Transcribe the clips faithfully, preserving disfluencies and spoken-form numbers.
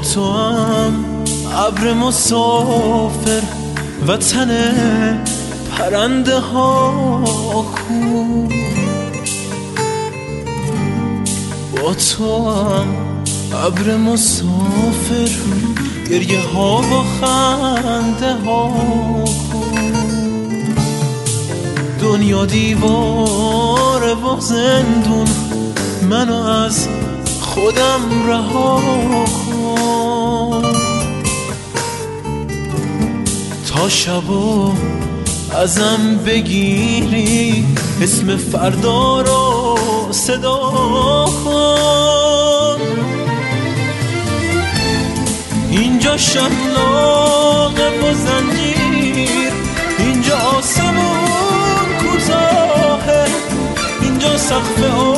تو هم ابر مسافر وطن پرنده ها کو، با تو هم ابر مسافر گریه ها با خنده ها کو. دنیا دیواره و زندون، منو از خودم رها کن. تا شبو ازم بگیری اسم فردا رو صدا کن. اینجا شلاقه و زنجیر، اینجا آسمون کوتاهه، اینجا سقف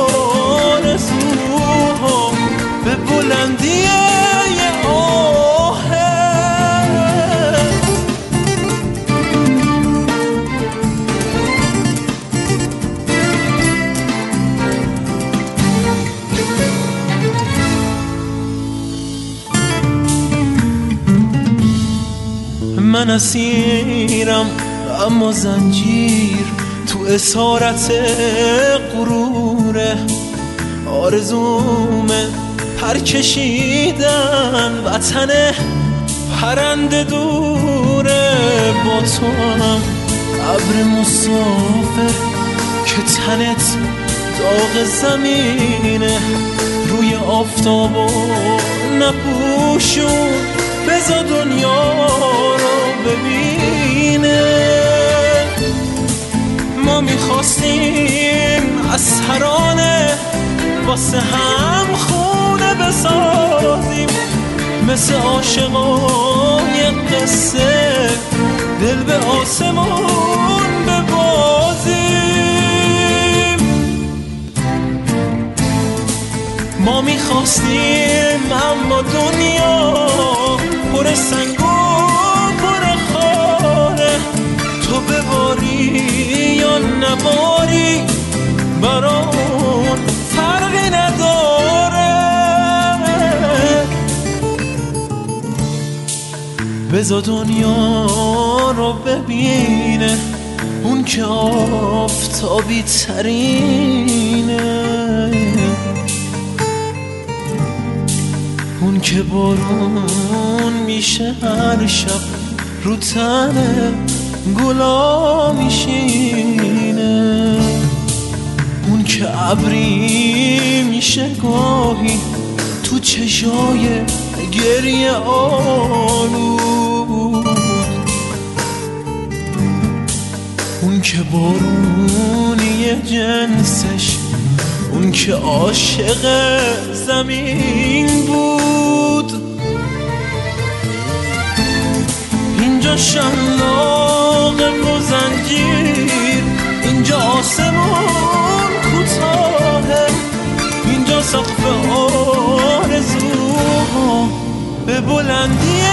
آرزوها به بلندی یه آهه. من اسیرم اما زنجیر تو اسارت غروره، آرزومه پر کشیدن وطن پرنده دوره. با تو هم ابر مسافر که تنت داغ زمینه، روی آفتاب و نپوشون بذار دنیا رو ببینه. ما میخواستیم از ترانه واسه هم خونه بسازیم، مثل عاشقای قصه دل به آسمون ببازیم. ما میخواستیم اما دنیا پر سنگ و پر خاره، تو بباری یا نباری برامون فرقی نداره. بذار دنیا رو ببینه اون که آفتابی ترینه، اون که بارون میشه هر شب رو تن گلا میشینه، اون که ابری میشه گاهی تو چشای گریه آلود، اون که بارونی جنسش، اون که عاشق زمین بود. اینجا شلاقه و زنجیر، اینجا آسمون کوتاهه، اینجا سقف آرزوها به بلندی